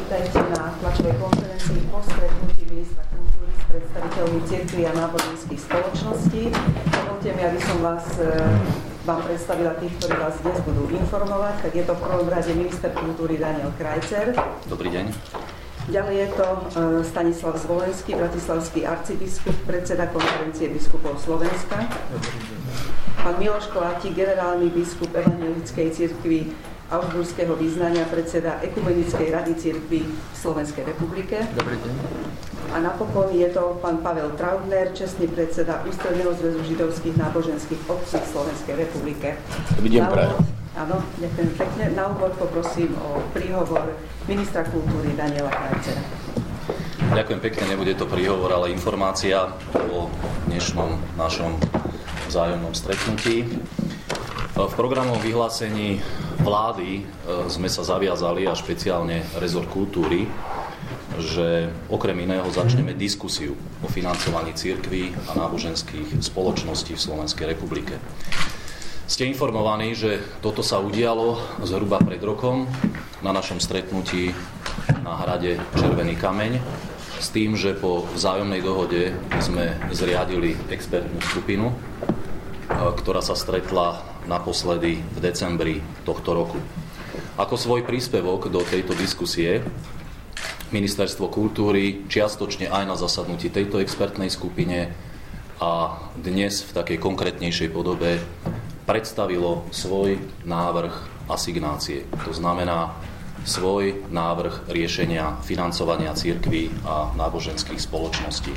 Vítajte na tlačovej konferencii po stretnutí ministra kultúry s predstaviteľmi cirkví a náboženských spoločností. Dovolte mi, aby som vám predstavila tých, ktorí vás dnes budú informovať. Tak je to v prvom rade minister kultúry Daniel Krajcer. Dobrý deň. Ďalej je to Stanislav Zvolenský, bratislavský arcibiskup, predseda konferencie biskupov Slovenska. Pán Miloš Kolátik, generálny biskup Evanjelickej cirkvi Augsburského vyznania, predseda Ekumenickej rady cirkvi v Slovenskej republike. Dobrý deň. A napokon je to pán Pavel Trautner, čestný predseda Ústredného zväzu židovských náboženských obcí v Slovenskej republike. Dobrý deň, prajem. Áno, ďakujem pekne. Na úvod poprosím o príhovor ministra kultúry Daniela Krajcera. Ďakujem pekne, nebude to príhovor, ale informácia o dnešnom našom vzájomnom stretnutí. V programovom vyhlásení vlády sme sa zaviazali, a špeciálne rezort kultúry, že okrem iného začneme diskusiu o financovaní cirkví a náboženských spoločností v Slovenskej republike. Ste informovaní, že toto sa udialo zhruba pred rokom na našom stretnutí na hrade Červený kameň s tým, že po vzájomnej dohode sme zriadili expertnú skupinu, ktorá sa stretla naposledy v decembri tohto roku. Ako svoj príspevok do tejto diskusie Ministerstvo kultúry čiastočne aj na zasadnutí tejto expertnej skupine a dnes v takej konkrétnejšej podobe predstavilo svoj návrh asignácie. To znamená svoj návrh riešenia financovania cirkví a náboženských spoločností.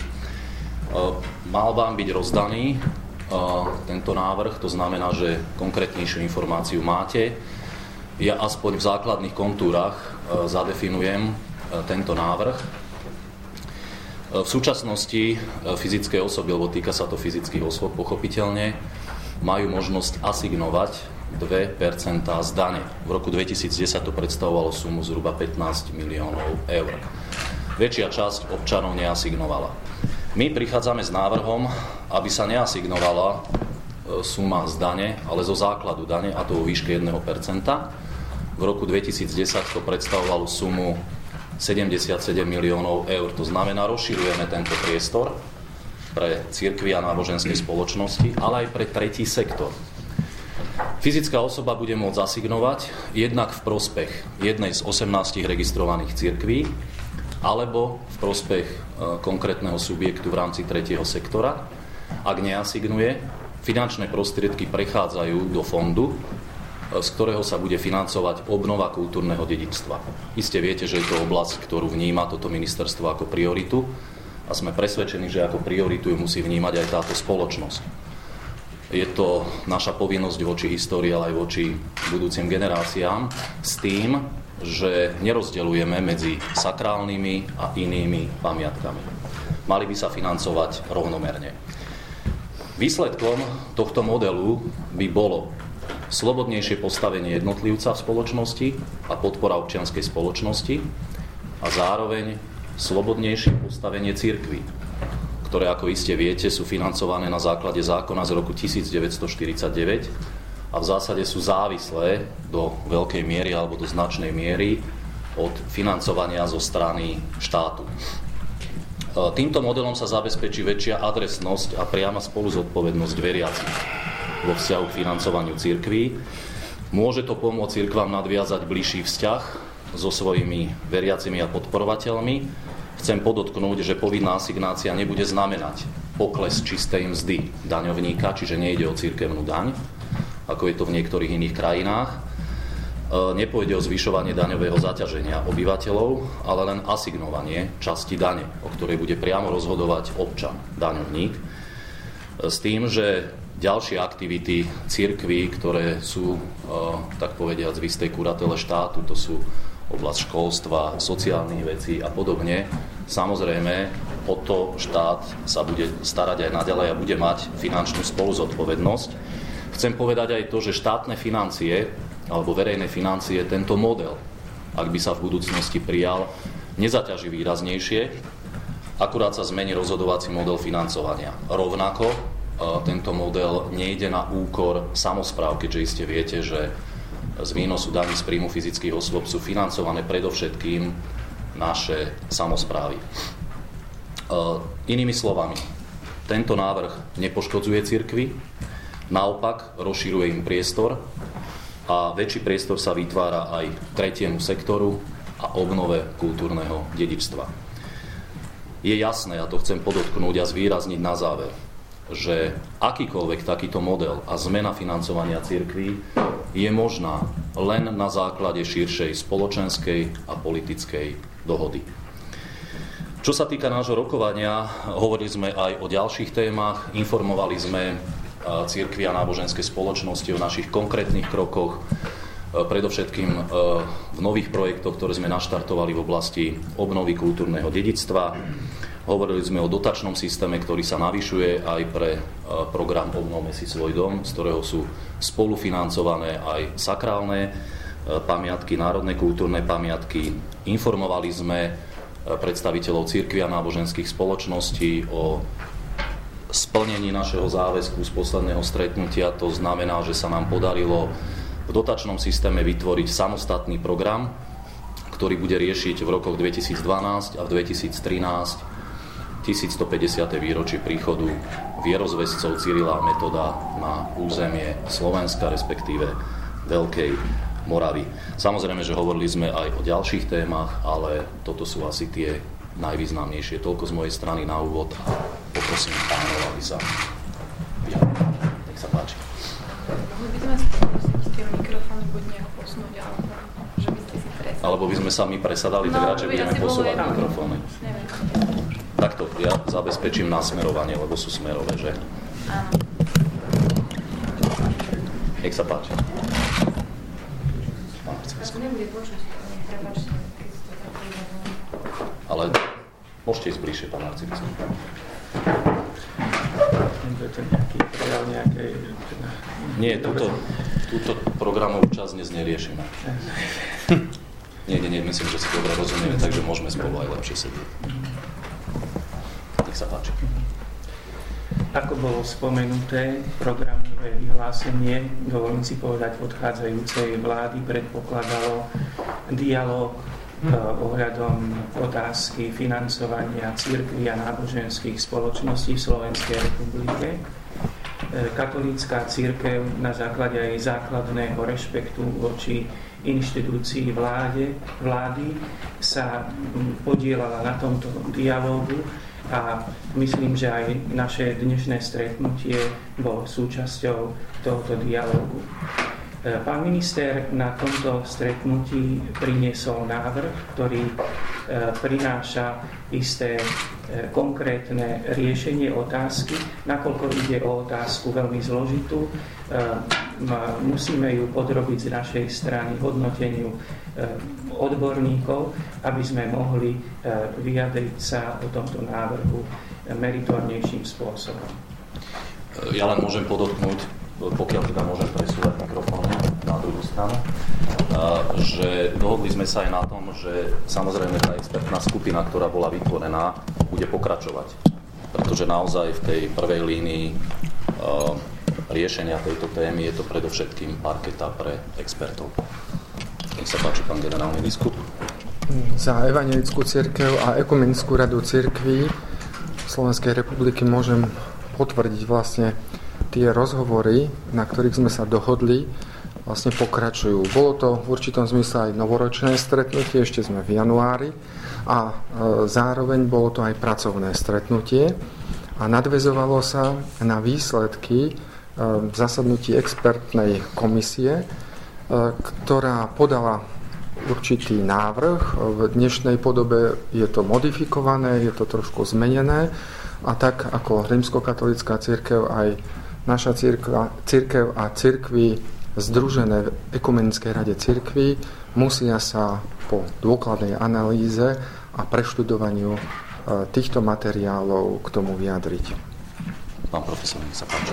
Mal vám byť rozdaný tento návrh, to znamená, že konkrétnejšiu informáciu máte. Ja aspoň v základných kontúrach zadefinujem tento návrh. V súčasnosti fyzické osoby, lebo týka sa to fyzických osôb pochopiteľne, majú možnosť asignovať 2% z dane. V roku 2010 to predstavovalo sumu zhruba 15 miliónov eur. Väčšia časť občanov neasignovala. My prichádzame s návrhom, aby sa neasignovala suma z dane, ale zo základu dane, a to vo výške 1%. V roku 2010 to predstavovalo sumu 77 miliónov eur. To znamená, rozširujeme tento priestor pre cirkvi a náboženské spoločnosti, ale aj pre tretí sektor. Fyzická osoba bude môcť asignovať jednak v prospech jednej z 18 registrovaných cirkví alebo v prospech konkrétneho subjektu v rámci tretieho sektora. Ak neasignuje, finančné prostriedky prechádzajú do fondu, z ktorého sa bude financovať obnova kultúrneho dedičstva. Iste viete, že je to oblasť, ktorú vníma toto ministerstvo ako prioritu, a sme presvedčení, že ako prioritu ju musí vnímať aj táto spoločnosť. Je to naša povinnosť voči histórii, ale aj voči budúcim generáciám s tým, že nerozdeľujeme medzi sakrálnymi a inými pamiatkami. Mali by sa financovať rovnomerne. Výsledkom tohto modelu by bolo slobodnejšie postavenie jednotlivca v spoločnosti a podpora občianskej spoločnosti a zároveň slobodnejšie postavenie cirkví, ktoré, ako iste viete, sú financované na základe zákona z roku 1949 a v zásade sú závislé do veľkej miery alebo do značnej miery od financovania zo strany štátu. Týmto modelom sa zabezpečí väčšia adresnosť a priama spoluzodpovednosť veriacich vo vzťahu k financovaniu cirkví. Môže to pomôcť cirkvám nadviazať bližší vzťah so svojimi veriacimi a podporovateľmi. Chcem podotknúť, že povinná asignácia nebude znamenať pokles čistej mzdy daňovníka, čiže nejde o cirkevnú daň, ako je to v niektorých iných krajinách. Nepôjde o zvyšovanie daňového zaťaženia obyvateľov, ale len asignovanie časti dane, o ktorej bude priamo rozhodovať občan, daňovník, s tým, že ďalšie aktivity cirkví, ktoré sú, tak povediac, v istej kuratele štátu, to sú oblasť školstva, sociálnych vecí a podobne. Samozrejme, o to štát sa bude starať aj naďalej a bude mať finančnú spoluzodpovednosť. Chcem povedať aj to, že štátne financie alebo verejné financie tento model, ak by sa v budúcnosti prijal, nezaťaží výraznejšie, akurát sa zmení rozhodovací model financovania. Rovnako tento model nejde na úkor samospráv, keďže iste viete, že z výnosu daní z príjmu fyzických osôb sú financované predovšetkým naše samosprávy. Inými slovami, tento návrh nepoškodzuje cirkvi, naopak rozširuje im priestor a väčší priestor sa vytvára aj tretiemu sektoru a obnove kultúrneho dedičstva. Je jasné, a to chcem podotknúť a zvýrazniť na záver, že akýkoľvek takýto model a zmena financovania cirkví je možná len na základe širšej spoločenskej a politickej dohody. Čo sa týka nášho rokovania, hovorili sme aj o ďalších témach, informovali sme cirkvi a náboženské spoločnosti o našich konkrétnych krokoch, predovšetkým v nových projektoch, ktoré sme naštartovali v oblasti obnovy kultúrneho dedičstva. Hovorili sme o dotačnom systéme, ktorý sa navyšuje aj pre program Obnovme si svoj dom, z ktorého sú spolufinancované aj sakrálne pamiatky, národné kultúrne pamiatky. Informovali sme predstaviteľov cirkvi a náboženských spoločností o splnení našeho záväzku z posledného stretnutia. To znamená, že sa nám podarilo v dotačnom systéme vytvoriť samostatný program, ktorý bude riešiť v rokoch 2012 a v 2013 1150. výročie príchodu vierozvescov Cyrila a Metoda na územie Slovenska, respektíve Veľkej Moravy. Samozrejme, že hovorili sme aj o ďalších témach, ale toto sú asi tie najvýznamnejšie. Toľko z mojej strany na úvod a poprosím pánov, aby sa vyjadrili. Nech sa páči. Mohli by sme spôsobiť tie mikrofóny buď nejak posunúť, alebo že by ste si presadali. Alebo by sme sa my presadali, tak radšej budeme posúvať mikrofóny. Takto, ja zabezpečím nasmerovanie, lebo sú smerové, že? Áno. Nech sa páči. Nebude počuť, prepáčte, keď to tak povedal. Ale môžete ísť bližšie, pán arcibiskup. Je to nejaký prejav nejakej... Nie, túto programovú časť dnes neriešime. Nie, myslím, že si dobre rozumieme, takže môžeme spolu aj lepšie sedieť. Nech sa páči. Ako bolo spomenuté, programové vyhlásenie, dovolím si povedať, odchádzajúcej vlády predpokladalo dialóg ohľadom otázky financovania cirkví a náboženských spoločností v Slovenskej republike. Katolícka cirkev na základe aj základného rešpektu voči inštitúcii vlády sa podielala na tomto dialógu a myslím, že aj naše dnešné stretnutie bolo súčasťou tohoto dialógu. Pán minister na tomto stretnutí priniesol návrh, ktorý prináša isté konkrétne riešenie otázky. Nakoľko ide o otázku veľmi zložitú, musíme ju podrobiť z našej strany hodnoteniu odborníkov, aby sme mohli vyjadriť sa o tomto návrhu meritornejším spôsobom. Ja len môžem podotknúť, pokiaľ teda môžem presúvať mikrofón na druhú stranu, že dohodli sme sa aj na tom, že samozrejme tá expertná skupina, ktorá bola vytvorená, bude pokračovať. Pretože naozaj v tej prvej línii riešenia tejto témy je to predovšetkým parketa pre expertov. Nech sa páči, pán generálny biskup. Za Evanjelickú cirkev a Ekumenickú radu cirkví Slovenskej republiky môžem potvrdiť vlastne tie rozhovory, na ktorých sme sa dohodli, vlastne pokračujú. Bolo to v určitom zmysle aj novoročné stretnutie, ešte sme v januári a zároveň bolo to aj pracovné stretnutie a nadväzovalo sa na výsledky zasadnutí expertnej komisie, ktorá podala určitý návrh. V dnešnej podobe je to modifikované, je to trošku zmenené a tak ako rímskokatolícka cirkev aj naša cirkev a cirkvi združené v Ekumenickej rade cirkví musia sa po dôkladnej analýze a preštudovaniu týchto materiálov k tomu vyjadriť. Pán profesor, nech sa páči.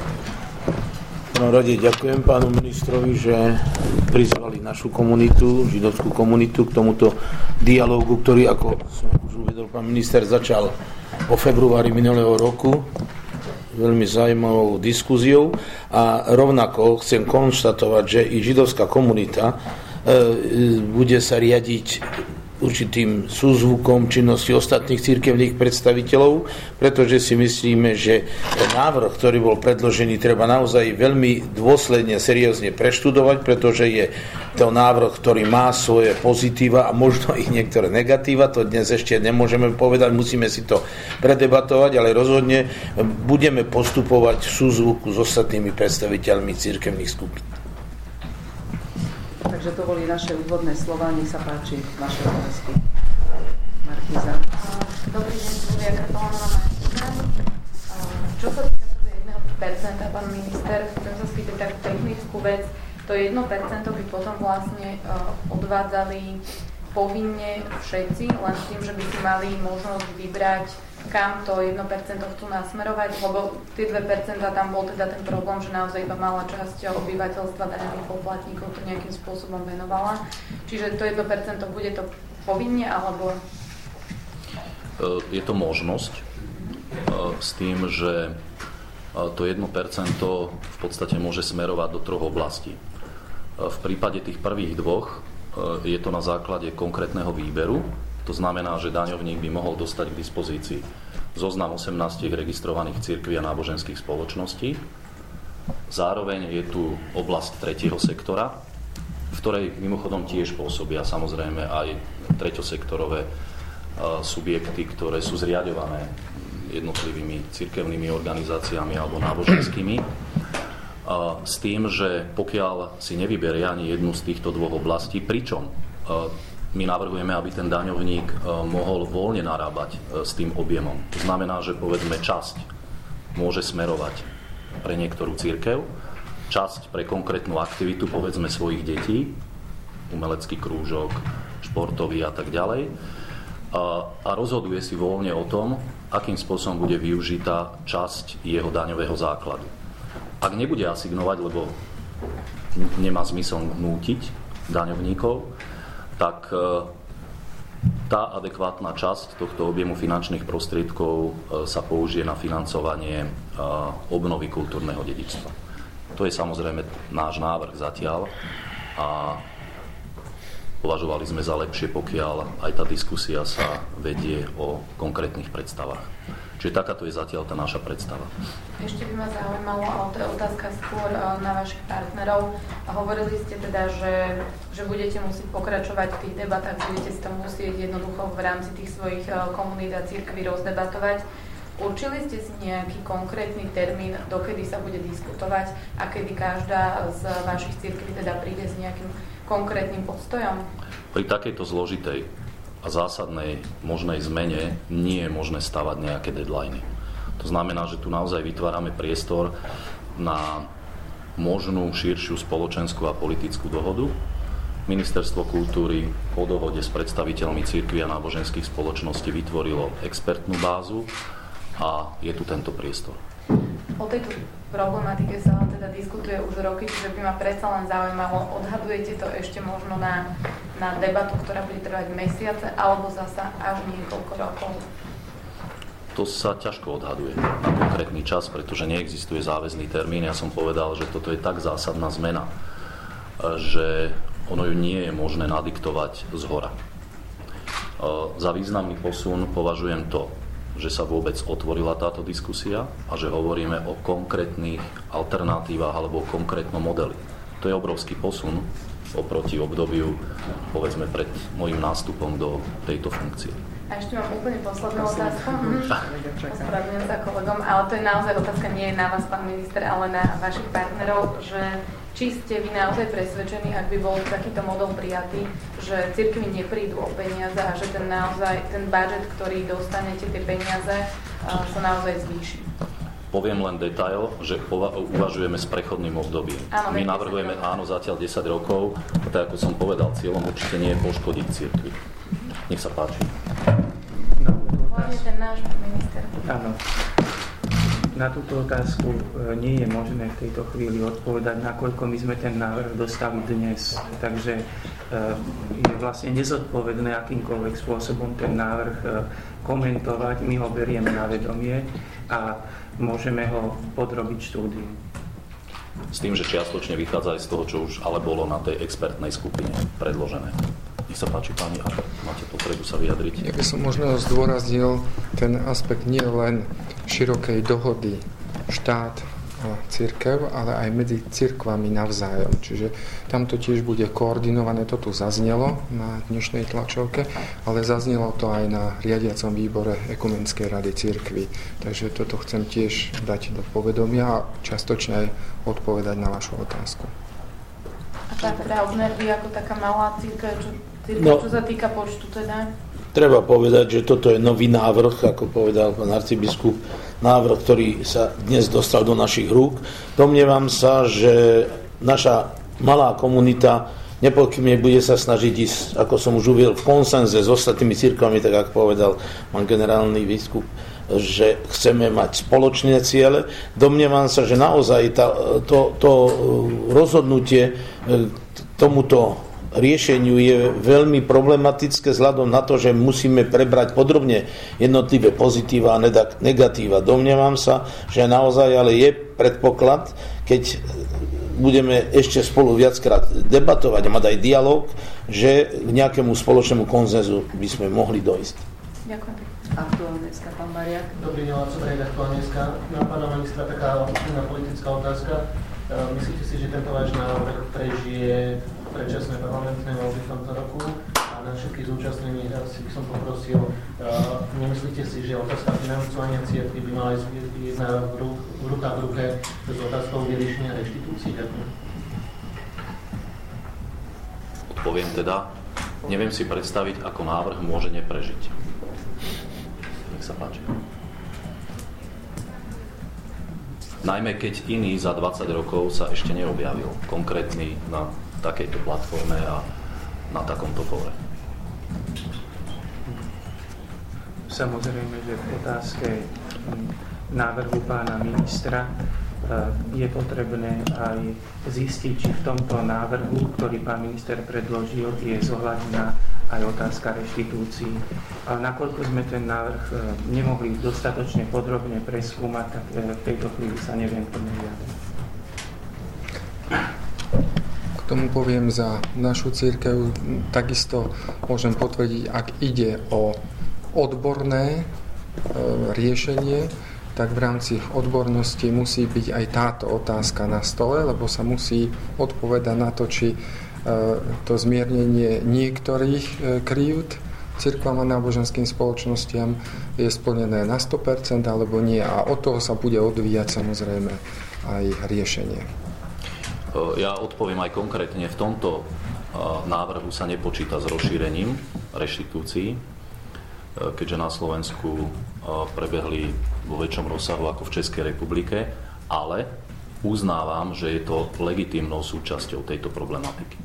V prvom rade ďakujem pánu ministrovi, že prizvali našu komunitu, židovskú komunitu k tomuto dialógu, ktorý, ako už uvedol pán minister, začal vo februári minulého roku veľmi zaujímavou diskuziou a rovnako chcem konštatovať, že i židovská komunita bude sa riadiť určitým súzvukom činnosti ostatných cirkevných predstaviteľov, pretože si myslíme, že návrh, ktorý bol predložený, treba naozaj veľmi dôsledne, seriózne preštudovať, pretože je to návrh, ktorý má svoje pozitíva a možno i niektoré negatíva. To dnes ešte nemôžeme povedať, musíme si to predebatovať, ale rozhodne budeme postupovať v súzvuku s ostatnými predstaviteľmi cirkevných skupín. Takže to boli naše úvodné slova. Nech sa páči vaše otázky. Markíza. Dobrý deň, Julia Kratolánová Markíza. Čo sa týka toho 1%, pán minister, chcem sa spýtať takú technickú vec. To 1% by potom vlastne odvádzali povinne všetci, len s tým, že by si mali možnosť vybrať, kam to 1% chcú nasmerovať, lebo tie 2% tam bol teda ten problém, že naozaj iba malá časť obyvateľstva daňových poplatníkov to nejakým spôsobom venovala. Čiže to 1% bude to povinne, alebo... Je to možnosť s tým, že to 1% v podstate môže smerovať do 3 oblastí. V prípade tých prvých 2 je to na základe konkrétneho výberu. To znamená, že daňovník by mohol dostať k dispozícii zoznam 18 registrovaných cirkví a náboženských spoločností. Zároveň je tu oblasť tretieho sektora, v ktorej mimochodom tiež pôsobia samozrejme aj treťosektorové subjekty, ktoré sú zriaďované jednotlivými cirkevnými organizáciami alebo náboženskými. S tým, že pokiaľ si nevyberie ani jednu z týchto 2 oblastí, pričom my navrhujeme, aby ten daňovník mohol voľne narábať s tým objemom. To znamená, že povedzme časť môže smerovať pre niektorú cirkev, časť pre konkrétnu aktivitu, povedzme svojich detí, umelecký krúžok, športový a tak ďalej. A rozhoduje si voľne o tom, akým spôsobom bude využitá časť jeho daňového základu. Ak nebude asignovať, lebo nemá zmysel nútiť daňovníkov, tak tá adekvátna časť tohto objemu finančných prostriedkov sa použije na financovanie obnovy kultúrneho dedičstva. To je samozrejme náš návrh zatiaľ a považovali sme za lepšie, pokiaľ aj tá diskusia sa vedie o konkrétnych predstavách. Čiže takáto je zatiaľ tá naša predstava. Ešte by ma zaujímalo, ale to je otázka skôr na vašich partnerov. Hovorili ste teda, že budete musieť pokračovať v tých debatách, budete si to musieť jednoducho v rámci tých svojich komunít a cirkví rozdebatovať. Určili ste si nejaký konkrétny termín, dokedy sa bude diskutovať a kedy každá z vašich cirkví teda príde s nejakým konkrétnym postojom? Pri takejto zložitej a zásadnej možnej zmene nie je možné stavať nejaké deadliny. To znamená, že tu naozaj vytvárame priestor na možnú širšiu spoločenskú a politickú dohodu. Ministerstvo kultúry po dohode s predstaviteľmi cirkví a náboženských spoločností vytvorilo expertnú bázu a je tu tento priestor. O tejto problematike sa teda diskutuje už roky, čiže by ma predsa len zaujímalo, odhadujete to ešte možno na debatu, ktorá bude trvať mesiace, alebo zasa až niekoľko rokov? To sa ťažko odhaduje na konkrétny čas, pretože neexistuje záväzný termín. Ja som povedal, že toto je tak zásadná zmena, že ono ju nie je možné nadiktovať zhora. Za významný posun považujem to, že sa vôbec otvorila táto diskusia a že hovoríme o konkrétnych alternatívach alebo o konkrétnom modeli. To je obrovský posun oproti obdobiu, povedzme, pred môjim nástupom do tejto funkcie. A ešte mám úplne poslednú otázku. Ospravedlňujem sa kolegom, ale to je naozaj otázka nie je na vás, pán minister, ale na vašich partnerov, že či ste vy naozaj presvedčení, ak by bol takýto model prijatý, že cirkvi neprídu o peniaze a že ten budget, ktorý dostanete, tie peniaze, sa naozaj zvýši? Poviem len detail, že uvažujeme s prechodným obdobím. My navrhujeme zatiaľ 10 rokov, a tak ako som povedal, cieľom určite nie je poškodiť cirkvi. Nech sa páči. Hlavne ten náš minister. Áno. Na túto otázku nie je možné v tejto chvíli odpovedať, nakoľko my sme ten návrh dostali dnes. Takže je vlastne nezodpovedné akýmkoľvek spôsobom ten návrh komentovať. My ho berieme na vedomie a môžeme ho podrobiť štúdiu. S tým, že čiastočne vychádza aj z toho, čo už ale bolo na tej expertnej skupine predložené. Nech Nech sa páči, páni, ak máte potrebu sa vyjadriť. Ja by som možno zdôraznil ten aspekt nie len širokej dohody štát a cirkev, ale aj medzi cirkvami navzájom. Čiže tam to tiež bude koordinované, to tu zaznelo na dnešnej tlačovke, ale zaznelo to aj na riadiacom výbore Ekumenskej rady cirkvi. Takže toto chcem tiež dať do povedomia a častočne aj odpovedať na vašu otázku. A tá Traubner, vy ako taká malá cirkev, čo sa týka počtu teda? Treba povedať, že toto je nový návrh, ako povedal pán arcibiskup, návrh, ktorý sa dnes dostal do našich rúk. Domnievam sa, že naša malá komunita nepochybne bude sa snažiť ísť, ako som už uviedol, v konsenze s ostatnými cirkvami, tak ako povedal pán generálny biskup, že chceme mať spoločné ciele. Domnievam sa, že naozaj to rozhodnutie tomuto riešeniu je veľmi problematické vzhľadom na to, že musíme prebrať podrobne jednotlivé pozitíva a negatíva. Domnievam sa, že naozaj ale je predpoklad, keď budeme ešte spolu viackrát debatovať a mať aj dialog, že k nejakému spoločnému konsenzu by sme mohli dojsť. Ďakujem. Aktuálneska, pán Mariak. Dobrý deň, Lacovej, Aktuálneska. Na pána ministra taká politická otázka. Myslíte si, že tento váš návrh prežije predčasné parlamentné voľby v tomto roku? A na všetkých zúčastnených asi by som poprosil, nemyslíte si, že otázka financovania cirkvi by mala ísť ruka v ruke s otázkou vyriešenia reštitúcií? Ďakujem. Odpoviem teda, neviem si predstaviť, ako návrh môže neprežiť. Nech sa páči. Najmä keď iný za 20 rokov sa ešte neobjavil, konkrétny na takejto platforme a na takomto fóre. Samozrejme, že v otázke návrhu pána ministra je potrebné aj zistiť, či v tomto návrhu, ktorý pán minister predložil, je zohľadnená aj otázka reštitúcií. Ale nakoľko sme ten návrh nemohli dostatočne podrobne preskúmať, tak v tejto chvíli sa neviem plne vyjadriť. K tomu poviem za našu cirkev, takisto môžem potvrdiť, ak ide o odborné riešenie, tak v rámci odbornosti musí byť aj táto otázka na stole, lebo sa musí odpovedať na to, či to zmiernenie niektorých krívd cirkvám a náboženským spoločnostiam je splnené na 100% alebo nie. A od toho sa bude odvíjať samozrejme aj riešenie. Ja odpoviem aj konkrétne. V tomto návrhu sa nepočíta s rozšírením reštitúcií, keďže na Slovensku prebehli vo väčšom rozsahu ako v Českej republike, ale uznávam, že je to legitímnou súčasťou tejto problematiky.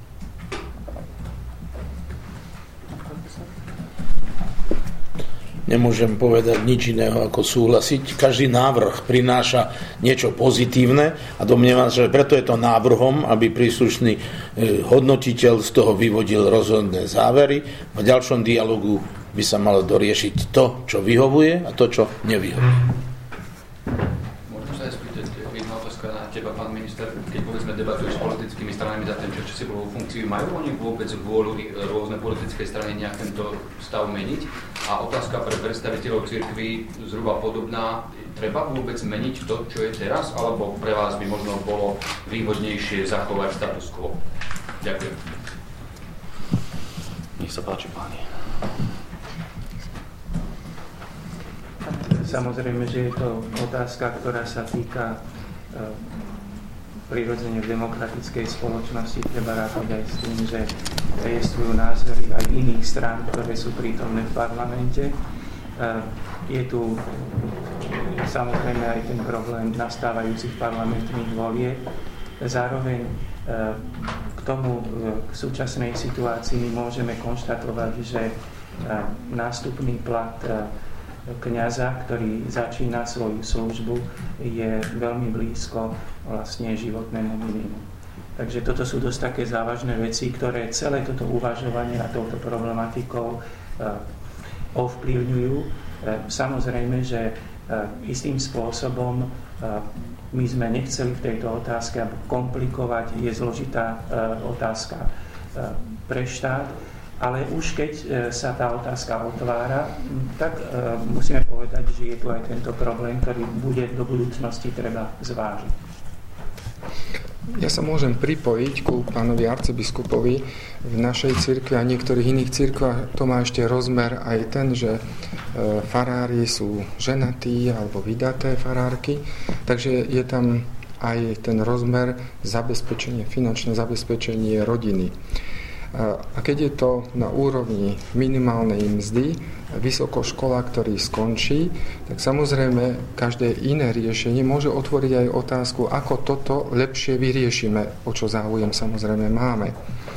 Nemôžem povedať nič iného ako súhlasiť. Každý návrh prináša niečo pozitívne a domnievam sa, že preto je to návrhom, aby príslušný hodnotiteľ z toho vyvodil rozhodné závery. V ďalšom dialogu by sa malo doriešiť to, čo vyhovuje a to, čo nevyhovuje. Môžem sa aj spýtať, jedna otázka na teba, pán minister, keď povedzme debatuješ s politickými stranami za ten časovú funkciu, majú oni vôbec vôľu rôzne politické strany nejak tento stav meniť? A otázka pre predstaviteľov cirkvi zhruba podobná, treba vôbec meniť to, čo je teraz, alebo pre vás by možno bolo výhodnejšie zachovať status quo? Ďakujem. Nech sa páči, páni. Samozrejme, že je to otázka, ktorá sa týka prirodzene v demokratickej spoločnosti. Treba rátať aj s tým, že existujú názory aj iných strán, ktoré sú prítomné v parlamente. Je tu samozrejme aj ten problém nastávajúcich parlamentných volieb. Zároveň k súčasnej situácii my môžeme konštatovať, že nástupný plat kňaza, ktorý začína svoju službu, je veľmi blízko vlastne životnému minimu. Takže toto sú dosť také závažné veci, ktoré celé toto uvažovanie a touto problematikou ovplyvňujú. Samozrejme, že istým spôsobom my sme nechceli v tejto otázke komplikovať, je zložitá otázka pre štát. Ale už keď sa tá otázka otvára, tak musíme povedať, že je tu aj tento problém, ktorý bude do budúcnosti treba zvážiť. Ja sa môžem pripojiť ku pánovi arcibiskupovi. V našej cirkvi a niektorých iných cirkvách to má ešte rozmer aj ten, že farári sú ženatí alebo vydaté farárky, takže je tam aj ten rozmer zabezpečenie, finančné zabezpečenie rodiny. A keď je to na úrovni minimálnej mzdy, vysokoškola, ktorý skončí, tak samozrejme každé iné riešenie môže otvoriť aj otázku, ako toto lepšie vyriešime, o čo záujem samozrejme máme.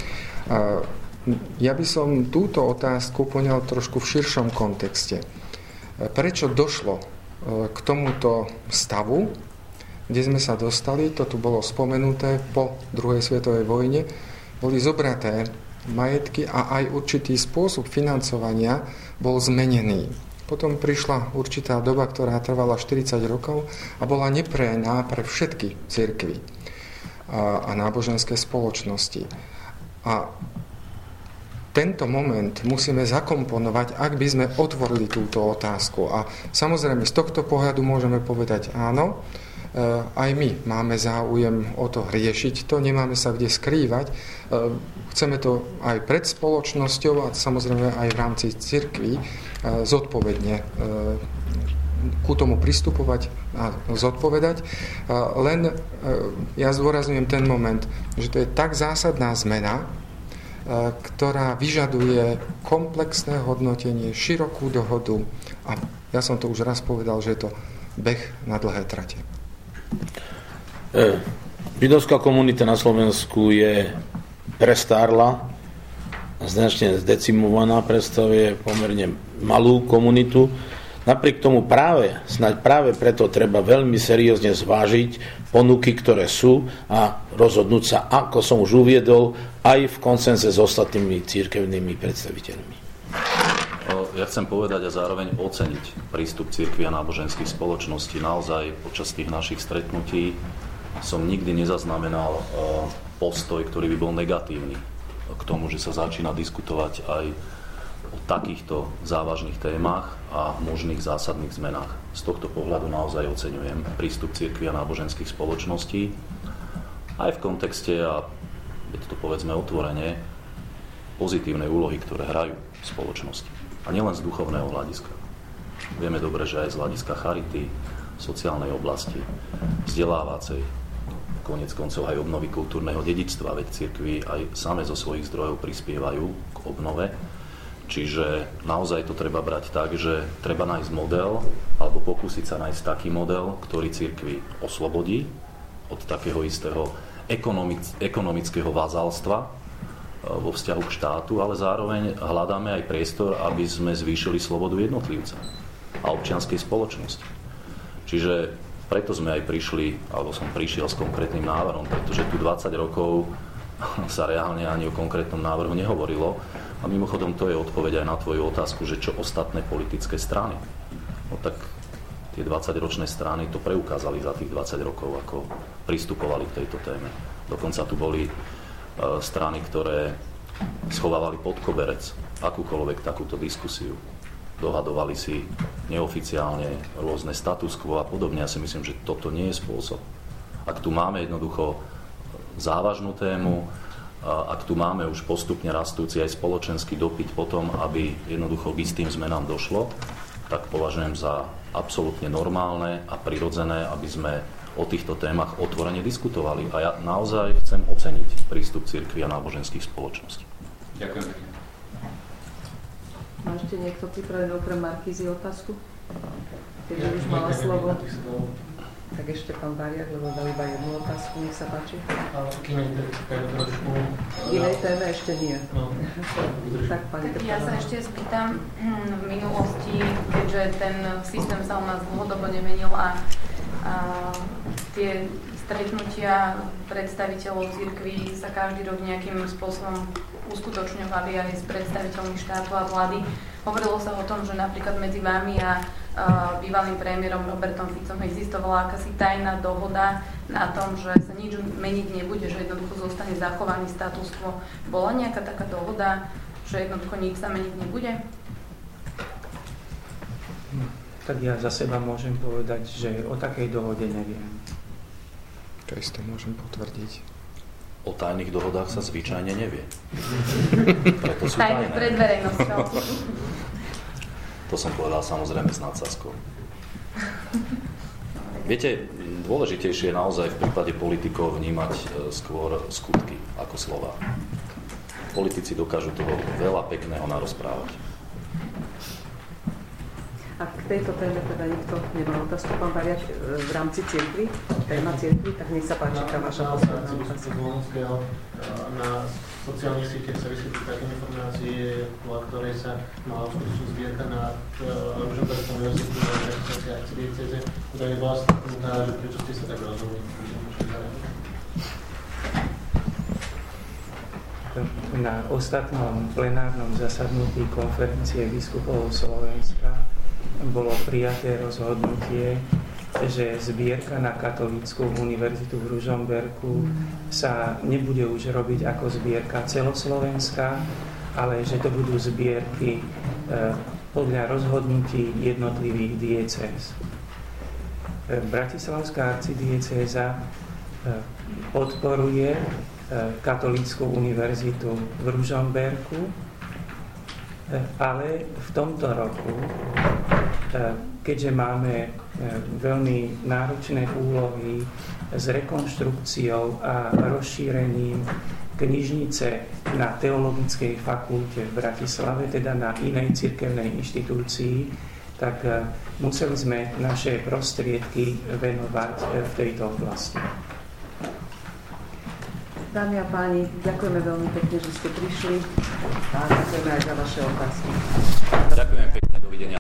Ja by som túto otázku poňal trošku v širšom kontexte. Prečo došlo k tomuto stavu, kde sme sa dostali, to tu bolo spomenuté, po druhej svetovej vojne, boli zobraté majetky a aj určitý spôsob financovania bol zmenený. Potom prišla určitá doba, ktorá trvala 40 rokov a bola neprejená pre všetky cirkvi a náboženské spoločnosti. A tento moment musíme zakomponovať, ak by sme otvorili túto otázku. A samozrejme z tohto pohľadu môžeme povedať áno, aj my máme záujem o to riešiť to, nemáme sa kde skrývať. Chceme to aj pred spoločnosťou a samozrejme aj v rámci cirkvi zodpovedne ku tomu pristupovať a zodpovedať. Len ja zdôrazňujem ten moment, že to je tak zásadná zmena, ktorá vyžaduje komplexné hodnotenie, širokú dohodu a ja som to už raz povedal, že je to beh na dlhé trate. Židovská komunita na Slovensku je prestárla, značne zdecimovaná, predstavuje pomerne malú komunitu. Napriek tomu snáď práve preto treba veľmi seriózne zvážiť ponuky, ktoré sú a rozhodnúť sa, ako som už uviedol, aj v konsenze s ostatnými cirkevnými predstaviteľmi. Ja chcem povedať a zároveň oceniť prístup cirkvi a náboženských spoločností. Naozaj počas tých našich stretnutí som nikdy nezaznamenal postoj, ktorý by bol negatívny k tomu, že sa začína diskutovať aj o takýchto závažných témach a možných zásadných zmenách. Z tohto pohľadu naozaj oceňujem prístup cirkvi a náboženských spoločností aj v kontexte, a je to povedzme otvorene, pozitívnej úlohy, ktoré hrajú v spoločnosti. A nielen z duchovného hľadiska. Vieme dobre, že aj z hľadiska charity, sociálnej oblasti, vzdelávacej, koniec koncov aj obnovy kultúrneho dedičstva, veď cirkvi aj same zo svojich zdrojov prispievajú k obnove. Čiže naozaj to treba brať tak, že treba nájsť model, alebo pokúsiť sa nájsť taký model, ktorý cirkvi oslobodí od takého istého ekonomického vazalstva vo vzťahu k štátu, ale zároveň hľadáme aj priestor, aby sme zvýšili slobodu jednotlivca a občianskej spoločnosti. Čiže preto sme aj prišli, alebo som prišiel s konkrétnym návrhom, pretože tu 20 rokov sa reálne ani o konkrétnom návrhu nehovorilo. A mimochodom to je odpoveď aj na tvoju otázku, že čo ostatné politické strany. No tak tie 20-ročné strany to preukázali za tých 20 rokov, ako pristupovali k tejto téme. Dokonca tu boli strany, ktoré schovávali pod koberec akúkoľvek takúto diskusiu. Dohadovali si neoficiálne rôzne status quo a podobne. Ja si myslím, že toto nie je spôsob. Ak tu máme jednoducho závažnú tému, ak tu máme už postupne rastúci aj spoločenský dopyt potom, aby jednoducho k istým zmenám došlo, tak považujem za absolútne normálne a prirodzené, aby sme o týchto témach otvorene diskutovali. A ja naozaj chcem oceniť prístup cirkvi a náboženských spoločností. Ďakujem pekne. Má ešte niekto pripravený okrem Markízy otázku? Keďže už mala slovo. Tak ešte pán Bariak, lebo dal iba jednu otázku, nech sa páči. Inej téme ešte nie. Tak, pani tak ja sa ešte spýtam, v minulosti, keďže ten systém sa u nás dlhodobo nemenil a tie stretnutia predstaviteľov cirkví sa každý rok nejakým spôsobom uskutočňovali aj s predstaviteľmi štátu a vlády. Hovorilo sa o tom, že napríklad medzi vami a bývalým premiérom Robertom Ficom existovala akási tajná dohoda na tom, že sa nič meniť nebude, že jednoducho zostane zachovaný status quo. Bola nejaká taká dohoda že jednoducho nič sa meniť nebude? Tak ja za seba môžem povedať, že o takej dohode neviem. To isté môžem potvrdiť. O tajných dohodách sa zvyčajne nevie. Preto sú Tajné tajné. pred verejnosťou. To som povedal samozrejme s nadsázkou. Viete, dôležitejšie je naozaj v prípade politikov vnímať skôr skutky ako slova. Politici dokážu toho veľa pekného narozprávať. A k tejto téme teda nikto nemá otázku, pán Bariač, v rámci cirkvi, téma cirkvi, tak nech sa páči tá vaša posledná otázka. Na sociálnych sieťach sa vyskytujú také informácie, podľa ktorej sa mala uskutočniť zbierka na Ružomberskú univerzitu na registracie arcidiecéze, ktorá je bola stretnutá, že prečo ste sa tak rozhodli? Na ostatnom plenárnom zasadnutí konferencie biskupov Slovenska bolo prijaté rozhodnutie, že zbierka na Katolícku univerzitu v Ružomberku sa nebude už robiť ako zbierka celoslovenská, ale že to budú zbierky podľa rozhodnutí jednotlivých diecéz. Bratislavská arcidiecéza podporuje Katolícku univerzitu v Ružomberku, ale v tomto roku, keďže máme veľmi náročné úlohy s rekonštrukciou a rozšírením knižnice na Teologickej fakulte v Bratislave, teda na inej cirkevnej inštitúcii, tak museli sme naše prostriedky venovať v tejto oblasti. Dámy a páni, ďakujeme veľmi pekne, že ste prišli a ďakujeme aj za vaše otázky. Ďakujem pekne.